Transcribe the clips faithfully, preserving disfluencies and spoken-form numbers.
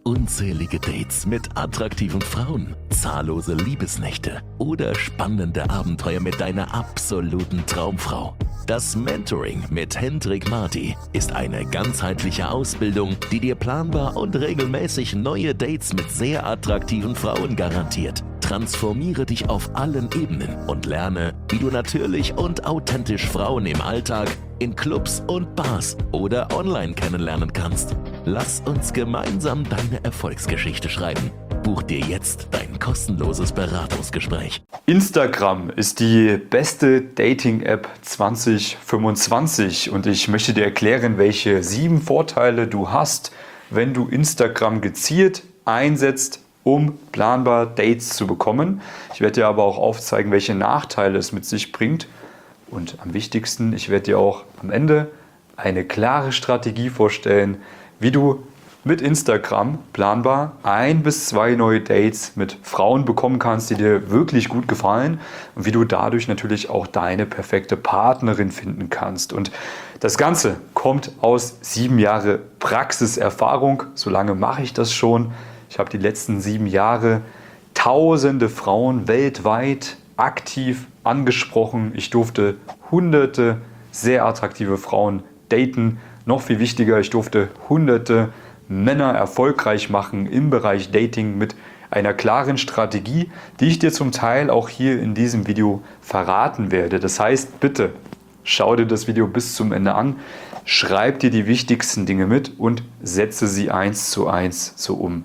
unzählige Dates mit attraktiven Frauen, zahllose Liebesnächte oder spannende Abenteuer mit deiner absoluten Traumfrau. Das Mentoring mit Hendrik Marty ist eine ganzheitliche Ausbildung, die dir planbar und regelmäßig neue Dates mit sehr attraktiven Frauen garantiert. Transformiere dich auf allen Ebenen und lerne, wie du natürlich und authentisch Frauen im Alltag, in Clubs und Bars oder online kennenlernen kannst. Lass uns gemeinsam deine Erfolgsgeschichte schreiben. Buch dir jetzt dein kostenloses Beratungsgespräch. Instagram ist die beste Dating-App zwanzig fünfundzwanzig und ich möchte dir erklären, welche sieben Vorteile du hast, wenn du Instagram gezielt einsetzt, um planbar Dates zu bekommen. Ich werde dir aber auch aufzeigen, welche Nachteile es mit sich bringt. Und am wichtigsten, ich werde dir auch am Ende eine klare Strategie vorstellen, wie du mit Instagram planbar ein bis zwei neue Dates mit Frauen bekommen kannst, die dir wirklich gut gefallen und wie du dadurch natürlich auch deine perfekte Partnerin finden kannst. Und das Ganze kommt aus sieben Jahre Praxiserfahrung. So lange mache ich das schon. Ich habe die letzten sieben Jahre tausende Frauen weltweit aktiv angesprochen. Ich durfte hunderte sehr attraktive Frauen daten. Noch viel wichtiger, ich durfte hunderte Männer erfolgreich machen im Bereich Dating mit einer klaren Strategie, die ich dir zum Teil auch hier in diesem Video verraten werde. Das heißt, bitte schau dir das Video bis zum Ende an, schreib dir die wichtigsten Dinge mit und setze sie eins zu eins so um.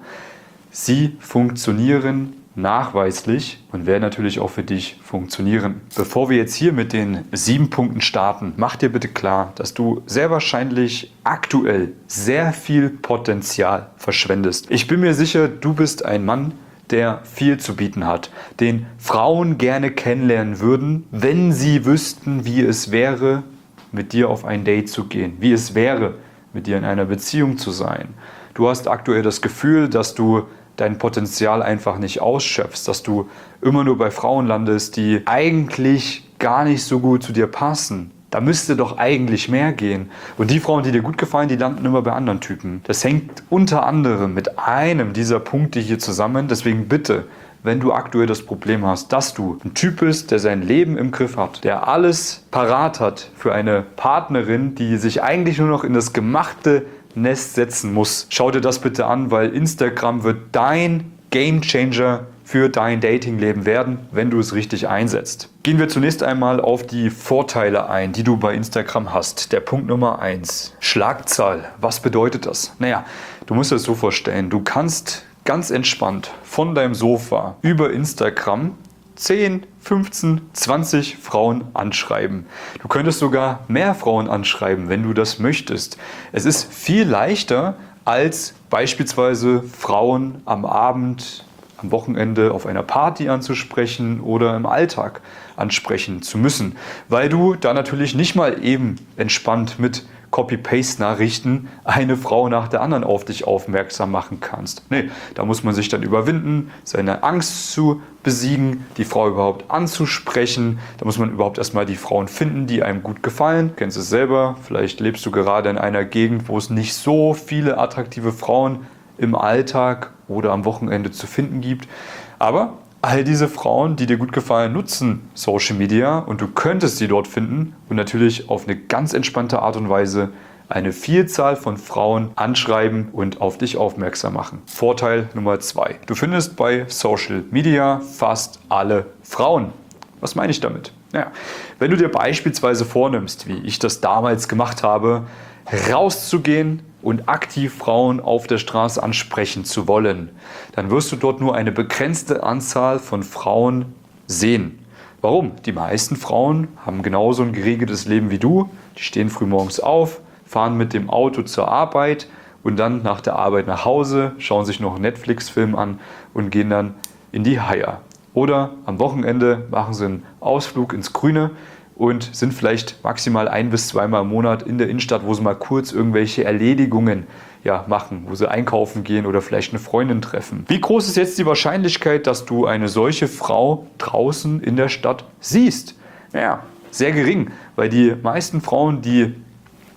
Sie funktionieren nachweislich und werden natürlich auch für dich funktionieren. Bevor wir jetzt hier mit den sieben Punkten starten, mach dir bitte klar, dass du sehr wahrscheinlich aktuell sehr viel Potenzial verschwendest. Ich bin mir sicher, du bist ein Mann, der viel zu bieten hat, den Frauen gerne kennenlernen würden, wenn sie wüssten, wie es wäre, mit dir auf ein Date zu gehen, wie es wäre, mit dir in einer Beziehung zu sein. Du hast aktuell das Gefühl, dass du dein Potenzial einfach nicht ausschöpfst, dass du immer nur bei Frauen landest, die eigentlich gar nicht so gut zu dir passen. Da müsste doch eigentlich mehr gehen. Und die Frauen, die dir gut gefallen, die landen immer bei anderen Typen. Das hängt unter anderem mit einem dieser Punkte hier zusammen. Deswegen bitte, wenn du aktuell das Problem hast, dass du ein Typ bist, der sein Leben im Griff hat, der alles parat hat für eine Partnerin, die sich eigentlich nur noch in das gemachte Nest setzen muss. Schau dir das bitte an, weil Instagram wird dein Gamechanger für dein Datingleben werden, wenn du es richtig einsetzt. Gehen wir zunächst einmal auf die Vorteile ein, die du bei Instagram hast. Der Punkt Nummer eins. Schlagzahl. Was bedeutet das? Naja, du musst es so vorstellen, du kannst ganz entspannt von deinem Sofa über Instagram zehn, fünfzehn, zwanzig Frauen anschreiben. Du könntest sogar mehr Frauen anschreiben, wenn du das möchtest. Es ist viel leichter, als beispielsweise Frauen am Abend, am Wochenende auf einer Party anzusprechen oder im Alltag ansprechen zu müssen, weil du da natürlich nicht mal eben entspannt mit Copy-Paste-Nachrichten eine Frau nach der anderen auf dich aufmerksam machen kannst. Nee, da muss man sich dann überwinden, seine Angst zu besiegen, die Frau überhaupt anzusprechen. Da muss man überhaupt erstmal die Frauen finden, die einem gut gefallen. Du kennst es selber, vielleicht lebst du gerade in einer Gegend, wo es nicht so viele attraktive Frauen im Alltag oder am Wochenende zu finden gibt. Aber all diese Frauen, die dir gut gefallen, nutzen Social Media und du könntest sie dort finden und natürlich auf eine ganz entspannte Art und Weise eine Vielzahl von Frauen anschreiben und auf dich aufmerksam machen. Vorteil Nummer zwei. Du findest bei Social Media fast alle Frauen. Was meine ich damit? Naja, wenn du dir beispielsweise vornimmst, wie ich das damals gemacht habe, rauszugehen und aktiv Frauen auf der Straße ansprechen zu wollen, dann wirst du dort nur eine begrenzte Anzahl von Frauen sehen. Warum? Die meisten Frauen haben genauso ein geregeltes Leben wie du. Die stehen früh morgens auf, fahren mit dem Auto zur Arbeit und dann nach der Arbeit nach Hause, schauen sich noch einen Netflix-Film an und gehen dann in die Haia. Oder am Wochenende machen sie einen Ausflug ins Grüne und sind vielleicht maximal ein- bis zweimal im Monat in der Innenstadt, wo sie mal kurz irgendwelche Erledigungen ja, machen, wo sie einkaufen gehen oder vielleicht eine Freundin treffen. Wie groß ist jetzt die Wahrscheinlichkeit, dass du eine solche Frau draußen in der Stadt siehst? Naja, sehr gering, weil die meisten Frauen, die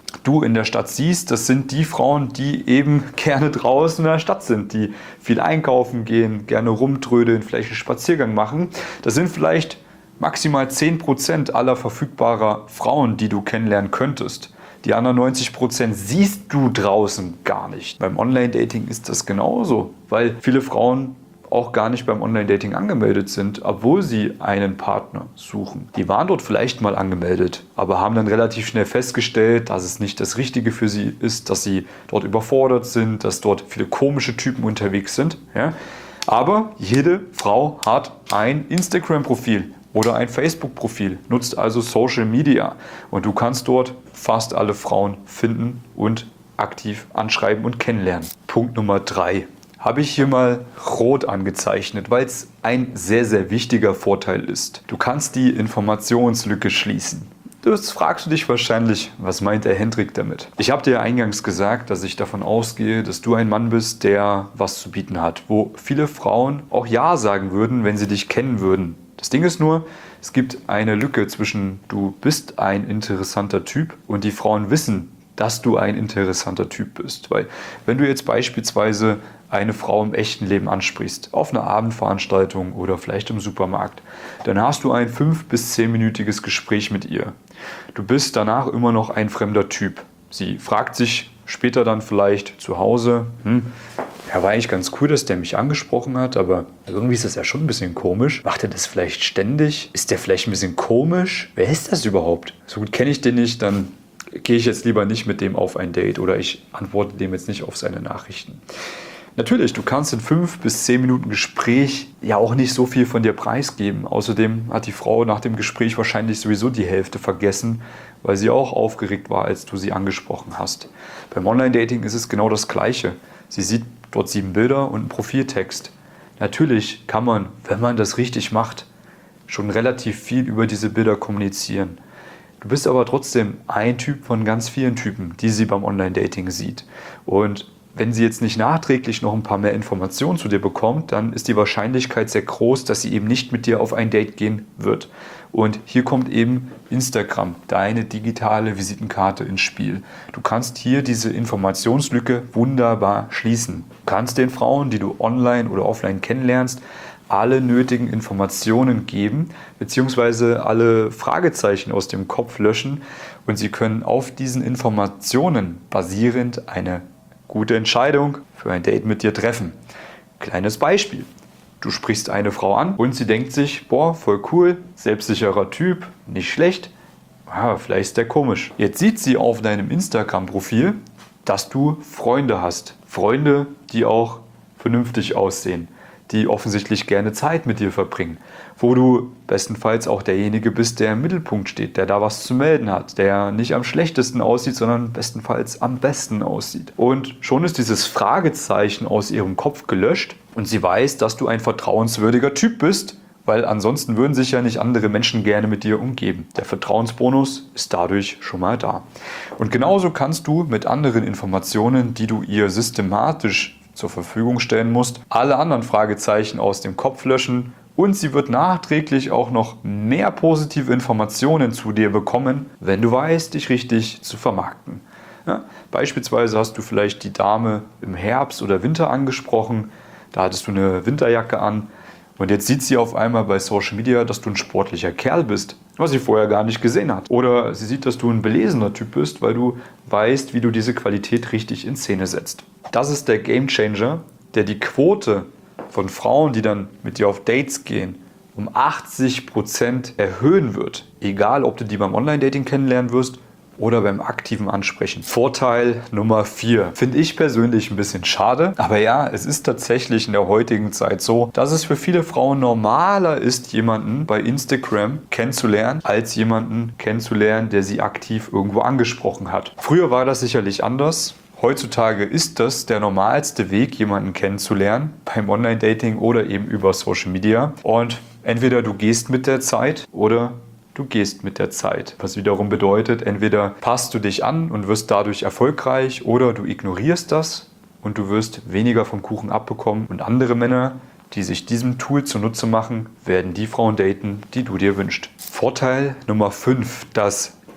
du in der Stadt siehst, das sind die Frauen, die eben gerne draußen in der Stadt sind, die viel einkaufen gehen, gerne rumtrödeln, vielleicht einen Spaziergang machen. Das sind vielleicht maximal zehn Prozent aller verfügbarer Frauen, die du kennenlernen könntest. Die anderen neunzig Prozent siehst du draußen gar nicht. Beim Online-Dating ist das genauso, weil viele Frauen auch gar nicht beim Online-Dating angemeldet sind, obwohl sie einen Partner suchen. Die waren dort vielleicht mal angemeldet, aber haben dann relativ schnell festgestellt, dass es nicht das Richtige für sie ist, dass sie dort überfordert sind, dass dort viele komische Typen unterwegs sind. Ja? Aber jede Frau hat ein Instagram-Profil oder ein Facebook-Profil, nutzt also Social Media und du kannst dort fast alle Frauen finden und aktiv anschreiben und kennenlernen. Punkt Nummer drei. Habe ich hier mal rot angezeichnet, weil es ein sehr, sehr wichtiger Vorteil ist. Du kannst die Informationslücke schließen. Das fragst du dich wahrscheinlich, was meint der Hendrik damit? Ich habe dir eingangs gesagt, dass ich davon ausgehe, dass du ein Mann bist, der was zu bieten hat, wo viele Frauen auch Ja sagen würden, wenn sie dich kennen würden. Das Ding ist nur, es gibt eine Lücke zwischen du bist ein interessanter Typ und die Frauen wissen, dass du ein interessanter Typ bist. Weil wenn du jetzt beispielsweise eine Frau im echten Leben ansprichst, auf einer Abendveranstaltung oder vielleicht im Supermarkt, dann hast du ein fünf- bis zehnminütiges Gespräch mit ihr. Du bist danach immer noch ein fremder Typ. Sie fragt sich später dann vielleicht zu Hause, hm, ja, war eigentlich ganz cool, dass der mich angesprochen hat, aber irgendwie ist das ja schon ein bisschen komisch. Macht er das vielleicht ständig? Ist der vielleicht ein bisschen komisch? Wer ist das überhaupt? So gut kenne ich den nicht, dann gehe ich jetzt lieber nicht mit dem auf ein Date oder ich antworte dem jetzt nicht auf seine Nachrichten. Natürlich, du kannst in fünf bis zehn Minuten Gespräch ja auch nicht so viel von dir preisgeben. Außerdem hat die Frau nach dem Gespräch wahrscheinlich sowieso die Hälfte vergessen, weil sie auch aufgeregt war, als du sie angesprochen hast. Beim Online-Dating ist es genau das Gleiche. Sie sieht dort sieben Bilder und einen Profiltext. Natürlich kann man, wenn man das richtig macht, schon relativ viel über diese Bilder kommunizieren. Du bist aber trotzdem ein Typ von ganz vielen Typen, die sie beim Online-Dating sieht. Und wenn sie jetzt nicht nachträglich noch ein paar mehr Informationen zu dir bekommt, dann ist die Wahrscheinlichkeit sehr groß, dass sie eben nicht mit dir auf ein Date gehen wird. Und hier kommt eben Instagram, deine digitale Visitenkarte ins Spiel. Du kannst hier diese Informationslücke wunderbar schließen. Du kannst den Frauen, die du online oder offline kennenlernst, alle nötigen Informationen geben, beziehungsweise alle Fragezeichen aus dem Kopf löschen und sie können auf diesen Informationen basierend eine gute Entscheidung für ein Date mit dir treffen. Kleines Beispiel. Du sprichst eine Frau an und sie denkt sich, boah, voll cool, selbstsicherer Typ, nicht schlecht, ah, vielleicht ist der komisch. Jetzt sieht sie auf deinem Instagram-Profil, dass du Freunde hast. Freunde, die auch vernünftig aussehen, die offensichtlich gerne Zeit mit dir verbringen, wo du bestenfalls auch derjenige bist, der im Mittelpunkt steht, der da was zu melden hat, der nicht am schlechtesten aussieht, sondern bestenfalls am besten aussieht. Und schon ist dieses Fragezeichen aus ihrem Kopf gelöscht und sie weiß, dass du ein vertrauenswürdiger Typ bist, weil ansonsten würden sich ja nicht andere Menschen gerne mit dir umgeben. Der Vertrauensbonus ist dadurch schon mal da. Und genauso kannst du mit anderen Informationen, die du ihr systematisch zur Verfügung stellen musst, alle anderen Fragezeichen aus dem Kopf löschen und sie wird nachträglich auch noch mehr positive Informationen zu dir bekommen, wenn du weißt, dich richtig zu vermarkten. Ja, beispielsweise hast du vielleicht die Dame im Herbst oder Winter angesprochen, da hattest du eine Winterjacke an und jetzt sieht sie auf einmal bei Social Media, dass du ein sportlicher Kerl bist, was sie vorher gar nicht gesehen hat. Oder sie sieht, dass du ein belesener Typ bist, weil du weißt, wie du diese Qualität richtig in Szene setzt. Das ist der Gamechanger, der die Quote von Frauen, die dann mit dir auf Dates gehen, um achtzig Prozent erhöhen wird. Egal, ob du die beim Online-Dating kennenlernen wirst oder beim aktiven Ansprechen. Vorteil Nummer vier. Finde ich persönlich ein bisschen schade. Aber ja, es ist tatsächlich in der heutigen Zeit so, dass es für viele Frauen normaler ist, jemanden bei Instagram kennenzulernen, als jemanden kennenzulernen, der sie aktiv irgendwo angesprochen hat. Früher war das sicherlich anders. Heutzutage ist das der normalste Weg, jemanden kennenzulernen, beim Online-Dating oder eben über Social Media. Und entweder du gehst mit der Zeit oder du gehst mit der Zeit. Was wiederum bedeutet, entweder passt du dich an und wirst dadurch erfolgreich oder du ignorierst das und du wirst weniger vom Kuchen abbekommen. Und andere Männer, die sich diesem Tool zunutze machen, werden die Frauen daten, die du dir wünschst. Vorteil Nummer fünf, das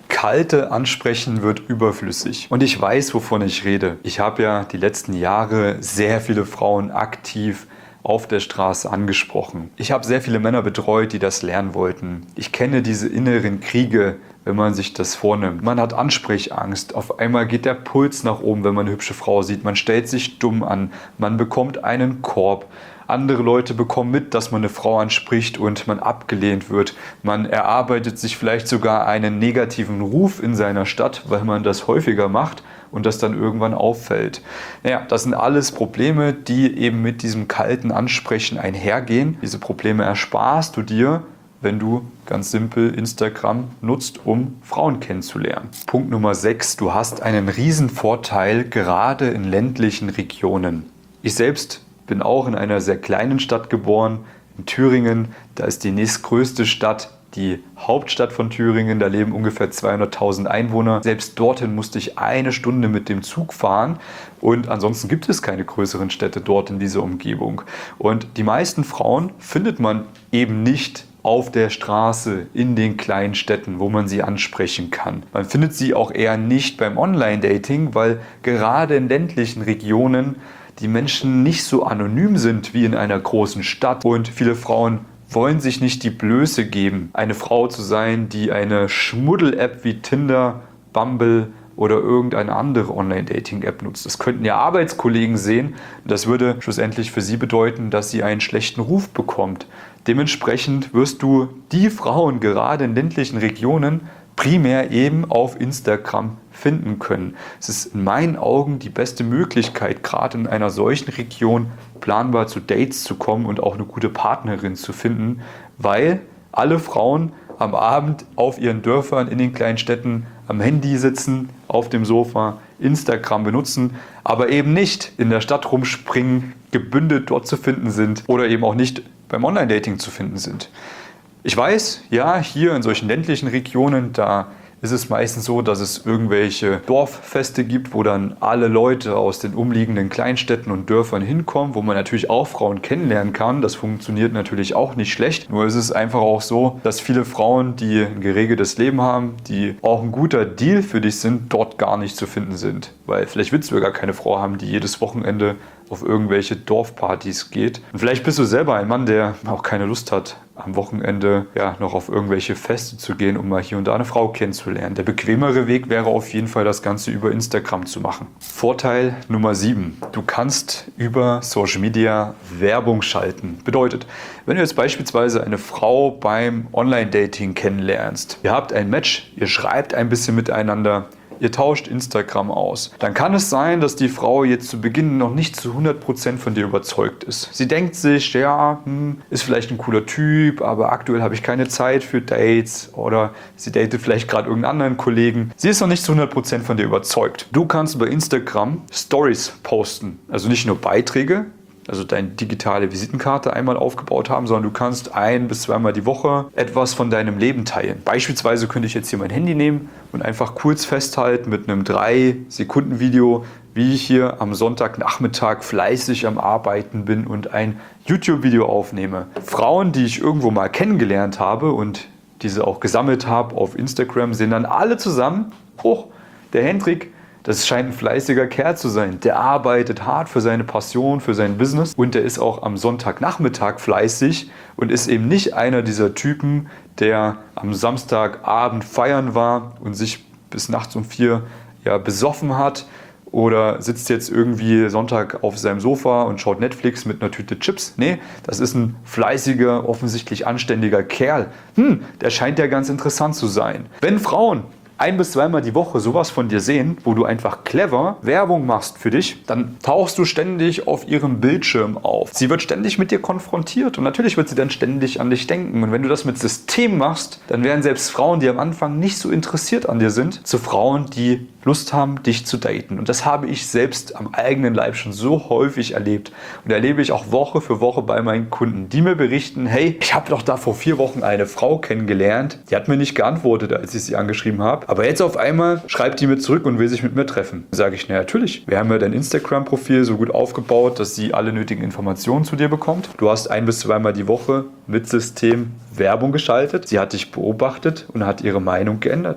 kalte Ansprechen wird überflüssig. Und ich weiß, wovon ich rede. Ich habe ja die letzten Jahre sehr viele Frauen aktiv auf der Straße angesprochen. Ich habe sehr viele Männer betreut, die das lernen wollten. Ich kenne diese inneren Kriege, wenn man sich das vornimmt. Man hat Ansprechangst. Auf einmal geht der Puls nach oben, wenn man eine hübsche Frau sieht. Man stellt sich dumm an. Man bekommt einen Korb. Andere Leute bekommen mit, dass man eine Frau anspricht und man abgelehnt wird. Man erarbeitet sich vielleicht sogar einen negativen Ruf in seiner Stadt, weil man das häufiger macht und das dann irgendwann auffällt. Naja, das sind alles Probleme, die eben mit diesem kalten Ansprechen einhergehen. Diese Probleme ersparst du dir, wenn du ganz simpel Instagram nutzt, um Frauen kennenzulernen. Punkt Nummer sechs. Du hast einen riesen Vorteil, gerade in ländlichen Regionen. Ich selbst bin auch in einer sehr kleinen Stadt geboren, in Thüringen. Da ist die nächstgrößte Stadt die Hauptstadt von Thüringen. Da leben ungefähr zweihunderttausend Einwohner. Selbst dorthin musste ich eine Stunde mit dem Zug fahren. Und ansonsten gibt es keine größeren Städte dort in dieser Umgebung. Und die meisten Frauen findet man eben nicht auf der Straße in den kleinen Städten, wo man sie ansprechen kann. Man findet sie auch eher nicht beim Online-Dating, weil gerade in ländlichen Regionen die Menschen nicht so anonym sind wie in einer großen Stadt und viele Frauen wollen sich nicht die Blöße geben, eine Frau zu sein, die eine Schmuddel-App wie Tinder, Bumble oder irgendeine andere Online-Dating-App nutzt. Das könnten ja Arbeitskollegen sehen. Das würde schlussendlich für sie bedeuten, dass sie einen schlechten Ruf bekommt. Dementsprechend wirst du die Frauen gerade in ländlichen Regionen primär eben auf Instagram finden können. Es ist in meinen Augen die beste Möglichkeit, gerade in einer solchen Region planbar zu Dates zu kommen und auch eine gute Partnerin zu finden, weil alle Frauen am Abend auf ihren Dörfern, in den kleinen Städten am Handy sitzen, auf dem Sofa, Instagram benutzen, aber eben nicht in der Stadt rumspringen, gebündelt dort zu finden sind oder eben auch nicht beim Online-Dating zu finden sind. Ich weiß, ja, hier in solchen ländlichen Regionen, da ist es meistens so, dass es irgendwelche Dorffeste gibt, wo dann alle Leute aus den umliegenden Kleinstädten und Dörfern hinkommen, wo man natürlich auch Frauen kennenlernen kann. Das funktioniert natürlich auch nicht schlecht. Nur ist es einfach auch so, dass viele Frauen, die ein geregeltes Leben haben, die auch ein guter Deal für dich sind, dort gar nicht zu finden sind. Weil vielleicht willst du ja gar keine Frau haben, die jedes Wochenende auf irgendwelche Dorfpartys geht. Und vielleicht bist du selber ein Mann, der auch keine Lust hat, am Wochenende ja noch auf irgendwelche Feste zu gehen, um mal hier und da eine Frau kennenzulernen. Der bequemere Weg wäre auf jeden Fall, das Ganze über Instagram zu machen. Vorteil Nummer sieben. Du kannst über Social Media Werbung schalten. Bedeutet, wenn du jetzt beispielsweise eine Frau beim Online-Dating kennenlernst, ihr habt ein Match, ihr schreibt ein bisschen miteinander, ihr tauscht Instagram aus, dann kann es sein, dass die Frau jetzt zu Beginn noch nicht zu hundert Prozent von dir überzeugt ist. Sie denkt sich, ja, hm, ist vielleicht ein cooler Typ, aber aktuell habe ich keine Zeit für Dates, oder sie datet vielleicht gerade irgendeinen anderen Kollegen. Sie ist noch nicht zu hundert Prozent von dir überzeugt. Du kannst bei Instagram Stories posten, also nicht nur Beiträge, also deine digitale Visitenkarte einmal aufgebaut haben, sondern du kannst ein- bis zweimal die Woche etwas von deinem Leben teilen. Beispielsweise könnte ich jetzt hier mein Handy nehmen und einfach kurz festhalten mit einem drei Sekunden Video, wie ich hier am Sonntagnachmittag fleißig am Arbeiten bin und ein YouTube-Video aufnehme. Frauen, die ich irgendwo mal kennengelernt habe und diese auch gesammelt habe auf Instagram, sehen dann alle zusammen, oh, der Hendrik, das scheint ein fleißiger Kerl zu sein. Der arbeitet hart für seine Passion, für sein Business und der ist auch am Sonntagnachmittag fleißig und ist eben nicht einer dieser Typen, der am Samstagabend feiern war und sich bis nachts um vier ja, besoffen hat oder sitzt jetzt irgendwie Sonntag auf seinem Sofa und schaut Netflix mit einer Tüte Chips. Nee, das ist ein fleißiger, offensichtlich anständiger Kerl. Hm, der scheint ja ganz interessant zu sein. Wenn Frauen ein- bis zweimal die Woche sowas von dir sehen, wo du einfach clever Werbung machst für dich, dann tauchst du ständig auf ihrem Bildschirm auf. Sie wird ständig mit dir konfrontiert und natürlich wird sie dann ständig an dich denken. Und wenn du das mit System machst, dann werden selbst Frauen, die am Anfang nicht so interessiert an dir sind, zu Frauen, die Lust haben, dich zu daten. Und das habe ich selbst am eigenen Leib schon so häufig erlebt und erlebe ich auch Woche für Woche bei meinen Kunden, die mir berichten, hey, ich habe doch da vor vier Wochen eine Frau kennengelernt, die hat mir nicht geantwortet, als ich sie angeschrieben habe, aber jetzt auf einmal schreibt die mir zurück und will sich mit mir treffen. Dann sage ich, na natürlich, wir haben ja dein Instagram-Profil so gut aufgebaut, dass sie alle nötigen Informationen zu dir bekommt. Du hast ein- bis zweimal die Woche mit System Werbung geschaltet, sie hat dich beobachtet und hat ihre Meinung geändert.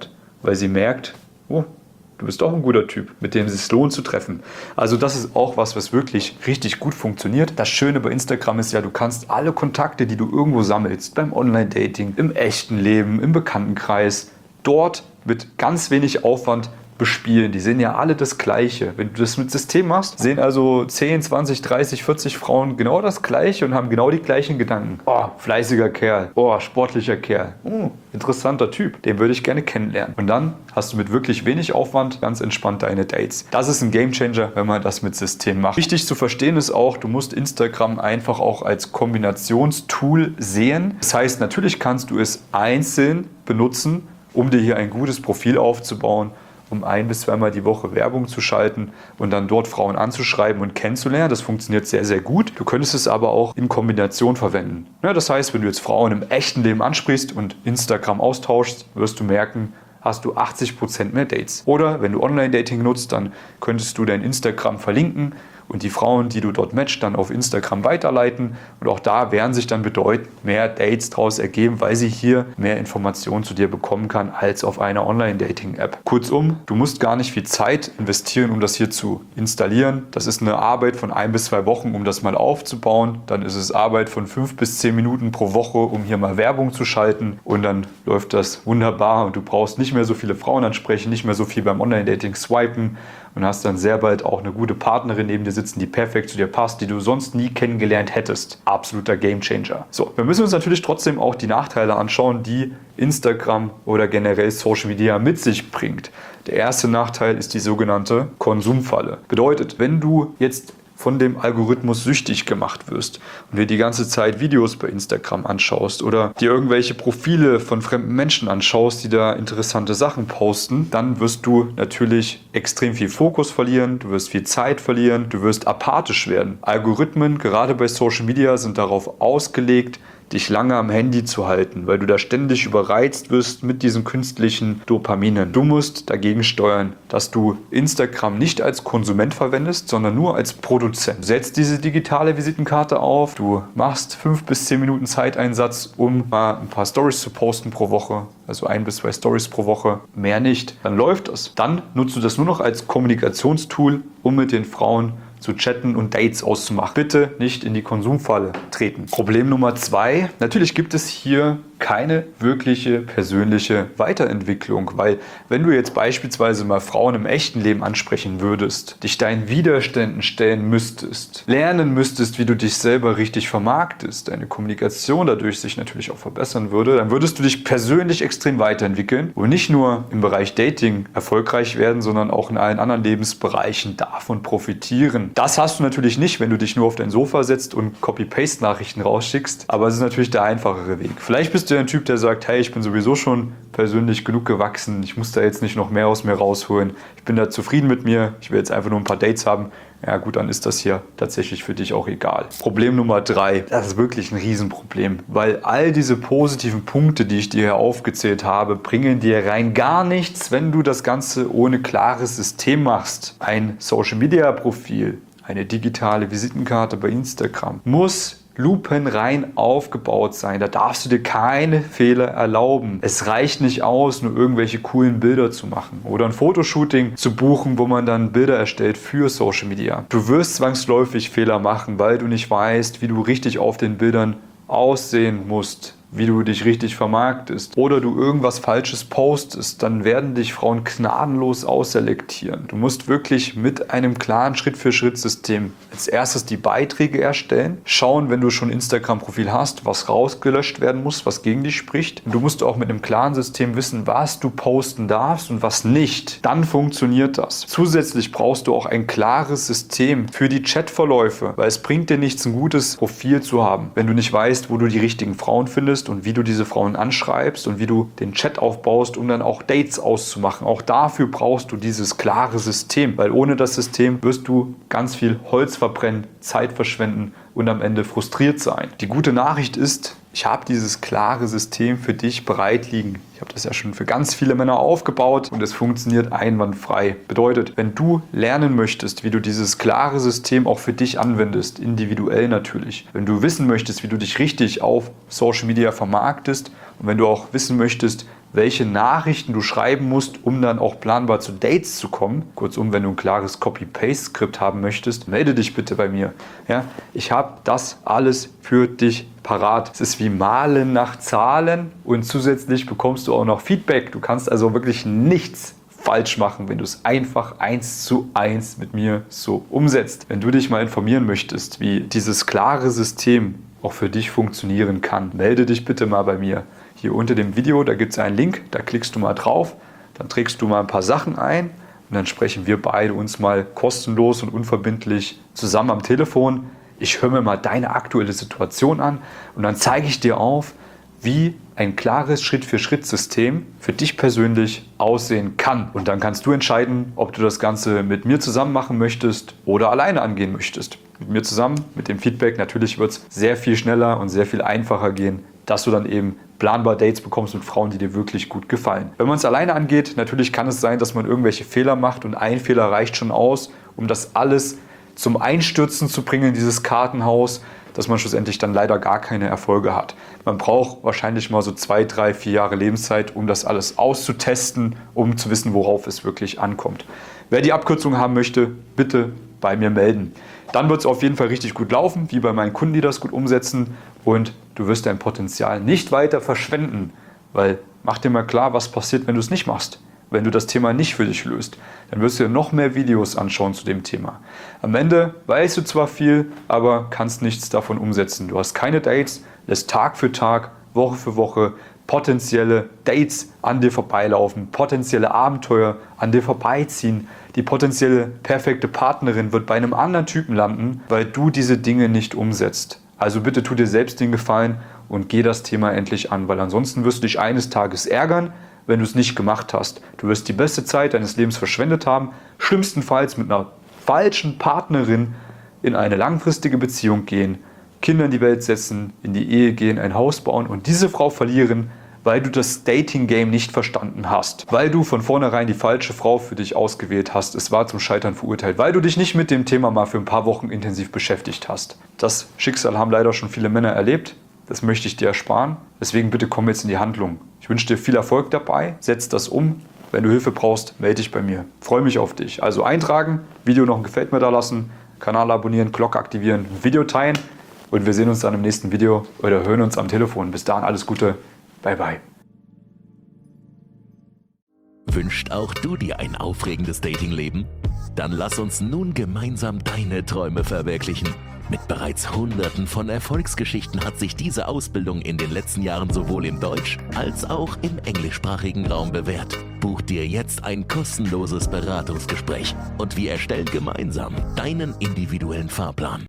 weil sie merkt, oh, du bist doch ein guter Typ, mit dem es sich lohnt zu treffen. Also das ist auch was, was wirklich richtig gut funktioniert. Das Schöne bei Instagram ist ja, du kannst alle Kontakte, die du irgendwo sammelst, beim Online-Dating, im echten Leben, im Bekanntenkreis, dort mit ganz wenig Aufwand bespielen. Die sehen ja alle das Gleiche. Wenn du das mit System machst, sehen also zehn, zwanzig, dreißig, vierzig Frauen genau das Gleiche und haben genau die gleichen Gedanken. Oh, fleißiger Kerl. Oh, sportlicher Kerl. Oh, interessanter Typ. Den würde ich gerne kennenlernen. Und dann hast du mit wirklich wenig Aufwand ganz entspannt deine Dates. Das ist ein Gamechanger, wenn man das mit System macht. Wichtig zu verstehen ist auch, du musst Instagram einfach auch als Kombinationstool sehen. Das heißt, natürlich kannst du es einzeln benutzen, um dir hier ein gutes Profil aufzubauen, um ein- bis zweimal die Woche Werbung zu schalten und dann dort Frauen anzuschreiben und kennenzulernen. Das funktioniert sehr, sehr gut. Du könntest es aber auch in Kombination verwenden. Ja, das heißt, wenn du jetzt Frauen im echten Leben ansprichst und Instagram austauschst, wirst du merken, hast du achtzig Prozent mehr Dates. Oder wenn du Online-Dating nutzt, dann könntest du dein Instagram verlinken und die Frauen, die du dort matchst, dann auf Instagram weiterleiten. Und auch da werden sich dann bedeutend mehr Dates daraus ergeben, weil sie hier mehr Informationen zu dir bekommen kann als auf einer Online-Dating-App. Kurzum, du musst gar nicht viel Zeit investieren, um das hier zu installieren. Das ist eine Arbeit von ein bis zwei Wochen, um das mal aufzubauen. Dann ist es Arbeit von fünf bis zehn Minuten pro Woche, um hier mal Werbung zu schalten. Und dann läuft das wunderbar und du brauchst nicht mehr so viele Frauen ansprechen, nicht mehr so viel beim Online-Dating swipen und hast dann sehr bald auch eine gute Partnerin neben dir sitzen, die perfekt zu dir passt, die du sonst nie kennengelernt hättest. Absoluter Gamechanger. So, wir müssen uns natürlich trotzdem auch die Nachteile anschauen, die Instagram oder generell Social Media mit sich bringt. Der erste Nachteil ist die sogenannte Konsumfalle. Bedeutet, wenn du jetzt von dem Algorithmus süchtig gemacht wirst und dir die ganze Zeit Videos bei Instagram anschaust oder dir irgendwelche Profile von fremden Menschen anschaust, die da interessante Sachen posten, dann wirst du natürlich extrem viel Fokus verlieren, du wirst viel Zeit verlieren, du wirst apathisch werden. Algorithmen, gerade bei Social Media, sind darauf ausgelegt, dich lange am Handy zu halten, weil du da ständig überreizt wirst mit diesen künstlichen Dopaminen. Du musst dagegen steuern, dass du Instagram nicht als Konsument verwendest, sondern nur als Produzent. Setz diese digitale Visitenkarte auf, du machst fünf bis zehn Minuten Zeiteinsatz, um mal ein paar Stories zu posten pro Woche, also ein bis zwei Stories pro Woche, mehr nicht. Dann läuft das. Dann nutzt du das nur noch als Kommunikationstool, um mit den Frauen zu chatten und Dates auszumachen. Bitte nicht in die Konsumfalle treten. Problem Nummer zwei. Natürlich gibt es hier keine wirkliche persönliche Weiterentwicklung, weil wenn du jetzt beispielsweise mal Frauen im echten Leben ansprechen würdest, dich deinen Widerständen stellen müsstest, lernen müsstest, wie du dich selber richtig vermarktest, deine Kommunikation dadurch sich natürlich auch verbessern würde, dann würdest du dich persönlich extrem weiterentwickeln und nicht nur im Bereich Dating erfolgreich werden, sondern auch in allen anderen Lebensbereichen davon profitieren. Das hast du natürlich nicht, wenn du dich nur auf dein Sofa setzt und Copy-Paste-Nachrichten rausschickst, aber es ist natürlich der einfachere Weg. Vielleicht bist du ein Typ, der sagt, hey, ich bin sowieso schon persönlich genug gewachsen, ich muss da jetzt nicht noch mehr aus mir rausholen, ich bin da zufrieden mit mir, ich will jetzt einfach nur ein paar Dates haben. Ja gut, dann ist das hier tatsächlich für dich auch egal. Problem Nummer drei, das ist wirklich ein Riesenproblem, weil all diese positiven Punkte, die ich dir hier aufgezählt habe, bringen dir rein gar nichts, wenn du das Ganze ohne klares System machst. Ein Social-Media-Profil, eine digitale Visitenkarte bei Instagram muss lupenrein aufgebaut sein. Da darfst du dir keine Fehler erlauben. Es reicht nicht aus, nur irgendwelche coolen Bilder zu machen oder ein Fotoshooting zu buchen, wo man dann Bilder erstellt für Social Media. Du wirst zwangsläufig Fehler machen, weil du nicht weißt, wie du richtig auf den Bildern aussehen musst, wie du dich richtig vermarktest oder du irgendwas Falsches postest, dann werden dich Frauen gnadenlos ausselektieren. Du musst wirklich mit einem klaren Schritt-für-Schritt-System als erstes die Beiträge erstellen, schauen, wenn du schon ein Instagram-Profil hast, was rausgelöscht werden muss, was gegen dich spricht. Und du musst auch mit einem klaren System wissen, was du posten darfst und was nicht. Dann funktioniert das. Zusätzlich brauchst du auch ein klares System für die Chatverläufe, weil es bringt dir nichts, ein gutes Profil zu haben, wenn du nicht weißt, wo du die richtigen Frauen findest und wie du diese Frauen anschreibst und wie du den Chat aufbaust, um dann auch Dates auszumachen. Auch dafür brauchst du dieses klare System, weil ohne das System wirst du ganz viel Holz verbrennen, Zeit verschwenden und am Ende frustriert sein. Die gute Nachricht ist, ich habe dieses klare System für dich bereit liegen. Ich habe das ja schon für ganz viele Männer aufgebaut und es funktioniert einwandfrei. Bedeutet, wenn du lernen möchtest, wie du dieses klare System auch für dich anwendest, individuell natürlich, wenn du wissen möchtest, wie du dich richtig auf Social Media vermarktest Und wenn du auch wissen möchtest, welche Nachrichten du schreiben musst, um dann auch planbar zu Dates zu kommen, kurzum, wenn du ein klares Copy-Paste-Skript haben möchtest, melde dich bitte bei mir. Ja, ich habe das alles für dich parat. Es ist wie Malen nach Zahlen und zusätzlich bekommst du auch noch Feedback. Du kannst also wirklich nichts falsch machen, wenn du es einfach eins zu eins mit mir so umsetzt. Wenn du dich mal informieren möchtest, wie dieses klare System auch für dich funktionieren kann, melde dich bitte mal bei mir. Hier unter dem Video, da gibt es einen Link, da klickst du mal drauf, dann trägst du mal ein paar Sachen ein und dann sprechen wir beide uns mal kostenlos und unverbindlich zusammen am Telefon. Ich höre mir mal deine aktuelle Situation an und dann zeige ich dir auf, wie ein klares Schritt-für-Schritt-System für dich persönlich aussehen kann. Und dann kannst du entscheiden, ob du das Ganze mit mir zusammen machen möchtest oder alleine angehen möchtest. Mit mir zusammen, mit dem Feedback, natürlich wird es sehr viel schneller und sehr viel einfacher gehen, dass du dann eben planbar Dates bekommst mit Frauen, die dir wirklich gut gefallen. Wenn man es alleine angeht, natürlich kann es sein, dass man irgendwelche Fehler macht und ein Fehler reicht schon aus, um das alles zum Einstürzen zu bringen, dieses Kartenhaus, dass man schlussendlich dann leider gar keine Erfolge hat. Man braucht wahrscheinlich mal so zwei, drei, vier Jahre Lebenszeit, um das alles auszutesten, um zu wissen, worauf es wirklich ankommt. Wer die Abkürzung haben möchte, bitte bei mir melden. Dann wird es auf jeden Fall richtig gut laufen, wie bei meinen Kunden, die das gut umsetzen, und du wirst dein Potenzial nicht weiter verschwenden, weil mach dir mal klar, was passiert, wenn du es nicht machst. Wenn du das Thema nicht für dich löst, dann wirst du dir noch mehr Videos anschauen zu dem Thema. Am Ende weißt du zwar viel, aber kannst nichts davon umsetzen. Du hast keine Dates, lässt Tag für Tag, Woche für Woche potenzielle Dates an dir vorbeilaufen, potenzielle Abenteuer an dir vorbeiziehen. Die potenzielle perfekte Partnerin wird bei einem anderen Typen landen, weil du diese Dinge nicht umsetzt. Also bitte tu dir selbst den Gefallen und geh das Thema endlich an, weil ansonsten wirst du dich eines Tages ärgern, wenn du es nicht gemacht hast. Du wirst die beste Zeit deines Lebens verschwendet haben, schlimmstenfalls mit einer falschen Partnerin in eine langfristige Beziehung gehen, Kinder in die Welt setzen, in die Ehe gehen, ein Haus bauen und diese Frau verlieren, weil du das Dating-Game nicht verstanden hast. Weil du von vornherein die falsche Frau für dich ausgewählt hast. Es war zum Scheitern verurteilt, weil du dich nicht mit dem Thema mal für ein paar Wochen intensiv beschäftigt hast. Das Schicksal haben leider schon viele Männer erlebt. Das möchte ich dir ersparen. Deswegen bitte komm jetzt in die Handlung. Ich wünsche dir viel Erfolg dabei. Setz das um. Wenn du Hilfe brauchst, melde dich bei mir. Freue mich auf dich. Also eintragen, Video noch ein Gefällt mir da lassen, Kanal abonnieren, Glocke aktivieren, Video teilen und wir sehen uns dann im nächsten Video oder hören uns am Telefon. Bis dahin alles Gute. Bye bye. Wünscht auch du dir ein aufregendes Datingleben? Dann lass uns nun gemeinsam deine Träume verwirklichen. Mit bereits Hunderten von Erfolgsgeschichten hat sich diese Ausbildung in den letzten Jahren sowohl im Deutsch- als auch im englischsprachigen Raum bewährt. Buch dir jetzt ein kostenloses Beratungsgespräch und wir erstellen gemeinsam deinen individuellen Fahrplan.